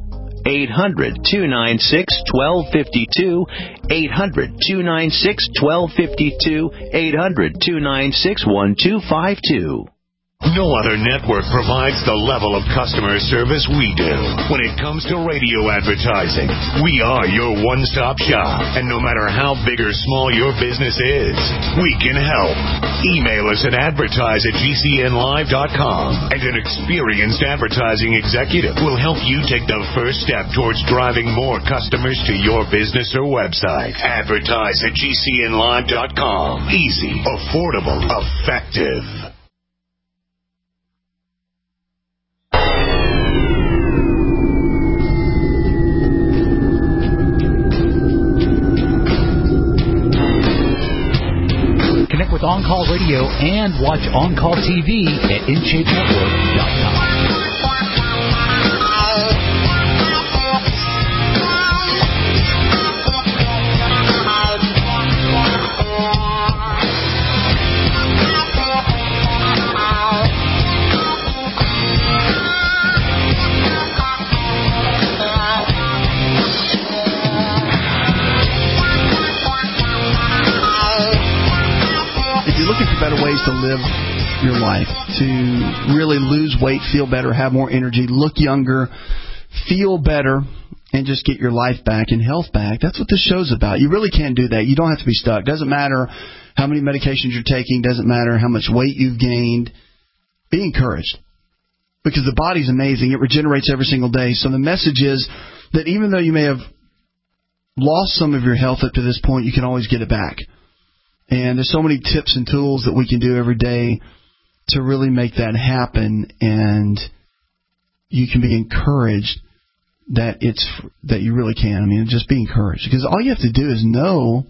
eight hundred, two nine six, one two five two, eight hundred, two nine six, one two five two, eight hundred, two nine six, one two five two. No other network provides the level of customer service we do. When it comes to radio advertising, we are your one-stop shop. And no matter how big or small your business is, we can help. Email us at advertise at G C N live dot com, and an experienced advertising executive will help you take the first step towards driving more customers to your business or website. Advertise at G C N live dot com. Easy, affordable, effective. Connect with On Call Radio and watch On Call T V at in shape network dot com. Better ways to live your life, to really lose weight, feel better, have more energy, look younger, feel better, and just get your life back and health back. That's what this show's about. You really can do that. You don't have to be stuck. Doesn't matter how many medications you're taking. Doesn't matter how much weight you've gained. Be encouraged, because the body's amazing. It regenerates every single day. So the message is that even though you may have lost some of your health up to this point, you can always get it back. And there's so many tips and tools that we can do every day to really make that happen, and you can be encouraged that it's that you really can. I mean, just be encouraged, because all you have to do is know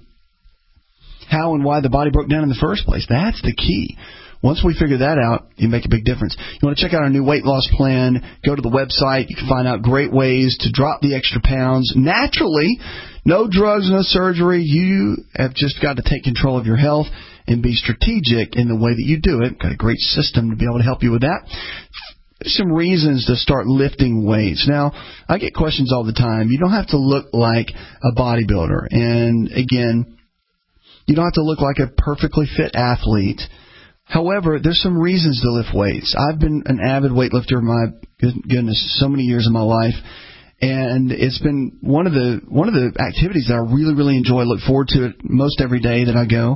how and why the body broke down in the first place. That's the key. Once we figure that out, you make a big difference. You want to check out our new weight loss plan, go to the website. You can find out great ways to drop the extra pounds naturally. No drugs, no surgery. You have just got to take control of your health and be strategic in the way that you do it. Got a great system to be able to help you with that. Some reasons to start lifting weights. Now, I get questions all the time. You don't have to look like a bodybuilder. And again, you don't have to look like a perfectly fit athlete. However, there's some reasons to lift weights. I've been an avid weightlifter, my goodness, so many years of my life. And it's been one of the one of the activities that I really, really enjoy. I look forward to it most every day that I go.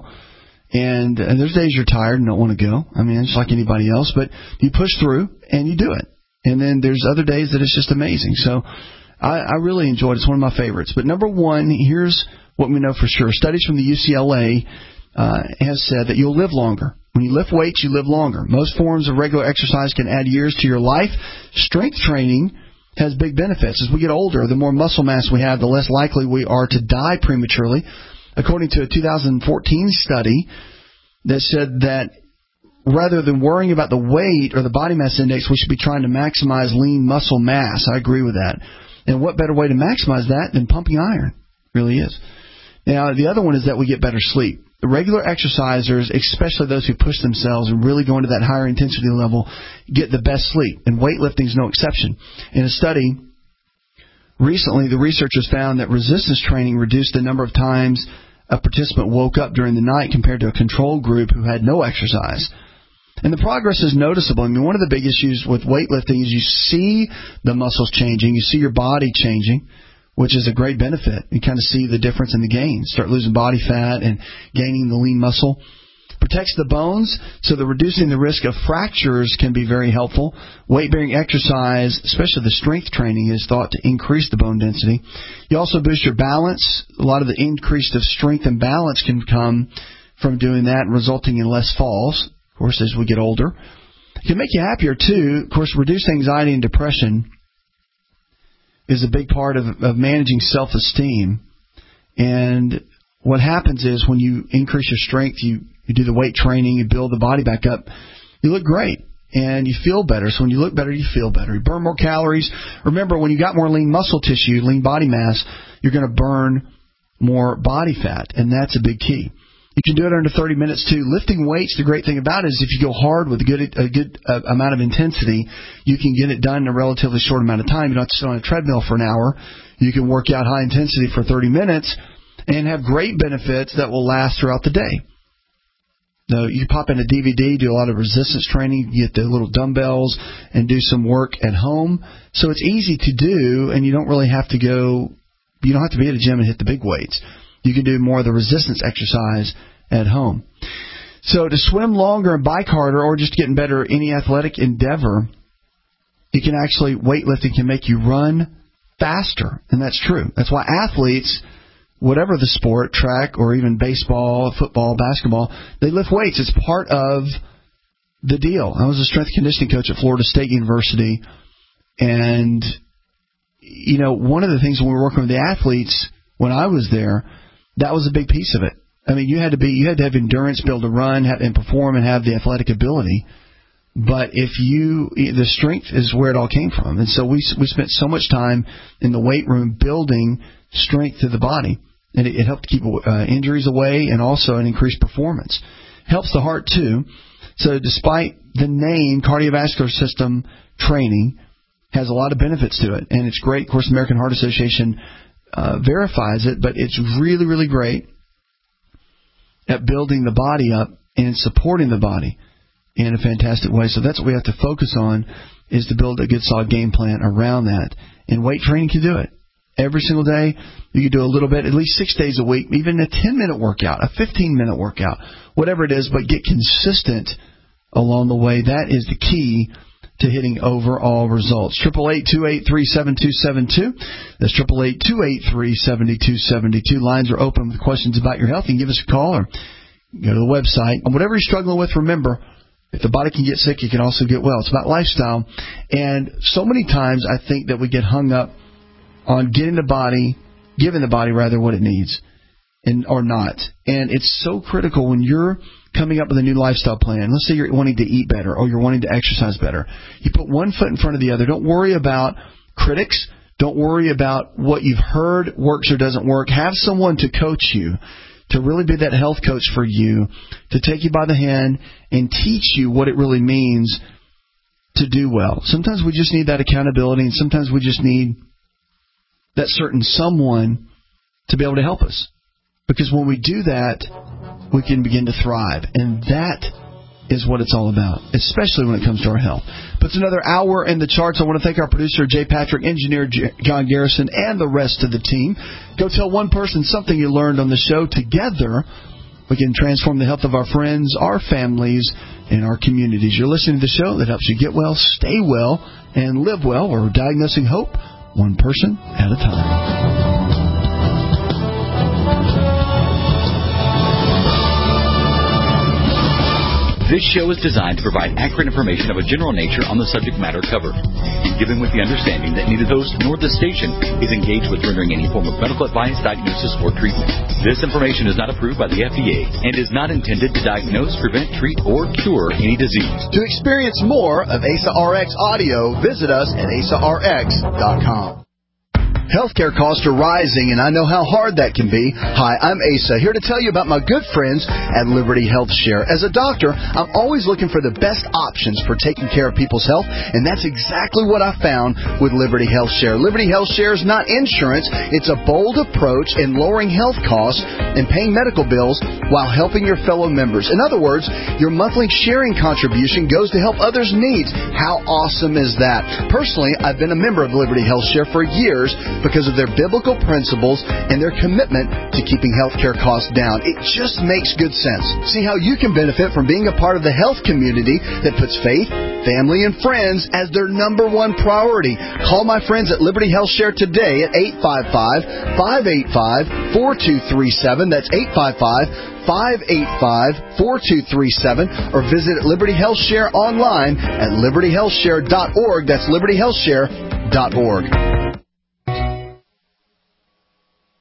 And, and there's days you're tired and don't want to go. I mean, it's like anybody else. But you push through and you do it. And then there's other days that it's just amazing. So I, I really enjoy it. It's one of my favorites. But number one, here's what we know for sure. Studies from the U C L A uh, have said that you'll live longer. When you lift weights, you live longer. Most forms of regular exercise can add years to your life. Strength training has big benefits. As we get older, the more muscle mass we have, the less likely we are to die prematurely. According to a two thousand fourteen study that said that rather than worrying about the weight or the body mass index, we should be trying to maximize lean muscle mass. I agree with that. And what better way to maximize that than pumping iron? It really is. Now, the other one is that we get better sleep. The regular exercisers, especially those who push themselves and really go into that higher intensity level, get the best sleep. And weightlifting is no exception. In a study recently, the researchers found that resistance training reduced the number of times a participant woke up during the night compared to a control group who had no exercise. And the progress is noticeable. I mean, one of the big issues with weightlifting is you see the muscles changing, you see your body changing, which is a great benefit. You kind of see the difference in the gains. Start losing body fat and gaining the lean muscle. Protects the bones, so that reducing the risk of fractures can be very helpful. Weight-bearing exercise, especially the strength training, is thought to increase the bone density. You also boost your balance. A lot of the increase of strength and balance can come from doing that, resulting in less falls, of course, as we get older. It can make you happier, too. Of course, reduced anxiety and depression is a big part of, of managing self-esteem. And what happens is when you increase your strength, you, you do the weight training, you build the body back up, you look great and you feel better. So when you look better, you feel better. You burn more calories. Remember, when you got more lean muscle tissue, lean body mass, you're going to burn more body fat, and that's a big key. You can do it under thirty minutes, too. Lifting weights, the great thing about it is if you go hard with a good a good uh, amount of intensity, you can get it done in a relatively short amount of time. You don't have to sit on a treadmill for an hour. You can work out high intensity for thirty minutes and have great benefits that will last throughout the day. Now, you pop in a D V D, do a lot of resistance training, you get the little dumbbells, and do some work at home. So it's easy to do, and you don't really have to go, you don't have to be at a gym and hit the big weights. You can do more of the resistance exercise at home. So to swim longer and bike harder, or just getting better at any athletic endeavor, it can actually, weightlifting can make you run faster. And that's true. That's why athletes, whatever the sport, track or even baseball, football, basketball, they lift weights. It's part of the deal. I was a strength conditioning coach at Florida State University, and, you know, one of the things when we were working with the athletes when I was there, that was a big piece of it. I mean, you had to be, you had to have endurance, be able to run and perform and have the athletic ability. But if you, the strength is where it all came from. And so we we spent so much time in the weight room building strength to the body. And it, it helped keep uh, injuries away and also an increased performance. Helps the heart, too. So despite the name, cardiovascular system training has a lot of benefits to it. And it's great. Of course, the American Heart Association uh, verifies it, but it's really, really great at building the body up and supporting the body in a fantastic way. So that's what we have to focus on, is to build a good solid game plan around that. And weight training can do it. Every single day, you can do a little bit, at least six days a week, even a ten-minute workout, a fifteen-minute workout, whatever it is, but get consistent along the way. That is the key to hitting overall results. eight eight eight, two eight three, seven two seven two. That's eight eight eight, two eight three, seven two seven two. Lines are open with questions about your health. You can give us a call or go to the website. And whatever you're struggling with, remember, if the body can get sick, it can also get well. It's about lifestyle. And so many times I think that we get hung up on getting the body, giving the body rather what it needs, and or not. And it's so critical when you're coming up with a new lifestyle plan. Let's say you're wanting to eat better or you're wanting to exercise better. You put one foot in front of the other. Don't worry about critics. Don't worry about what you've heard works or doesn't work. Have someone to coach you, to really be that health coach for you, to take you by the hand and teach you what it really means to do well. Sometimes we just need that accountability, and sometimes we just need that certain someone to be able to help us. Because when we do that, we can begin to thrive. And that is what it's all about, especially when it comes to our health. But it's another hour in the charts. I want to thank our producer, Jay Patrick, engineer John Garrison, and the rest of the team. Go tell one person something you learned on the show. Together, we can transform the health of our friends, our families, and our communities. You're listening to the show that helps you get well, stay well, and live well. We're diagnosing hope one person at a time. This show is designed to provide accurate information of a general nature on the subject matter covered, and given with the understanding that neither host nor the station is engaged with rendering any form of medical advice, diagnosis, or treatment. This information is not approved by the F D A and is not intended to diagnose, prevent, treat, or cure any disease. To experience more of A S A R X audio, visit us at A S A R X dot com. Healthcare costs are rising, and I know how hard that can be. Hi, I'm Asa, here to tell you about my good friends at Liberty Health Share. As a doctor, I'm always looking for the best options for taking care of people's health, and that's exactly what I found with Liberty Health Share. Liberty Health Share is not insurance. It's a bold approach in lowering health costs and paying medical bills while helping your fellow members. In other words, your monthly sharing contribution goes to help others' needs. How awesome is that? Personally, I've been a member of Liberty Health Share for years because of their biblical principles and their commitment to keeping healthcare costs down. It just makes good sense. See how you can benefit from being a part of the health community that puts faith, family, and friends as their number one priority. Call my friends at Liberty Health Share today at eight five five, five eight five, four two three seven. That's eight five five, five eight five, four two three seven. Or visit Liberty Health Share online at liberty health share dot org. That's liberty health share dot org.